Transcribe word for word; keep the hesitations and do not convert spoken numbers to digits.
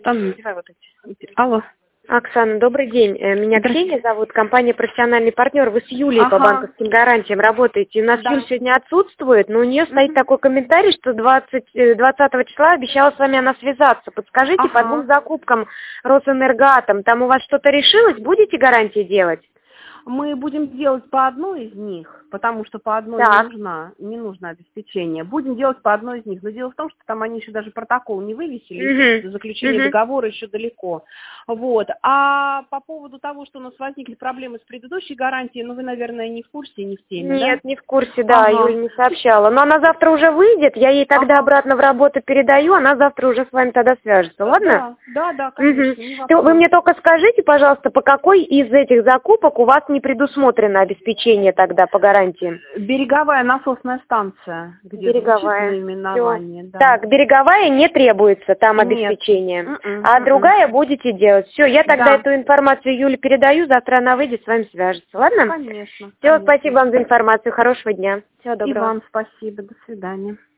Там, давай вот эти. Алло. Оксана, добрый день. Э, Меня Ксения зовут, компания «Профессиональный партнер». Вы с Юлей Ага. по банковским гарантиям работаете. У нас Да. Юля сегодня отсутствует, но у нее стоит такой комментарий, что двадцать, э, двадцатого числа обещала с вами она связаться. Подскажите, Ага. по двум закупкам Росэнергоатом, там у вас что-то решилось? Будете гарантии делать? Мы будем делать по одной из них, потому что по одной не Так. нужна, не нужно обеспечение. Будем делать по одной из них. Но дело в том, что там они еще даже протокол не вывесили, Мгм. до заключения Мгм. договора еще далеко. Вот. А по поводу того, что у нас возникли проблемы с предыдущей гарантией, ну вы, наверное, не в курсе, не в теме, Нет, да? не в курсе, да, Ага. Юля не сообщала. Но она завтра уже выйдет, я ей тогда Ага. обратно в работу передаю, она завтра уже с вами тогда свяжется, ладно? Да, да, да, Мгм. конечно, не Ты- Вы вопрос. мне только скажите, пожалуйста, по какой из этих закупок у вас не предусмотрено обеспечение тогда по гарантии? Береговая насосная станция, где звучит Береговая. наименование, Всё. да. Так, береговая не требуется там Нет. обеспечение, М-м, а м-м. другая будете делать. Все, я тогда Да. эту информацию Юле передаю, завтра она выйдет, с вами свяжется, ладно? Конечно. Все, конечно. спасибо вам за информацию, хорошего дня. Всего И доброго. вам спасибо. До свидания.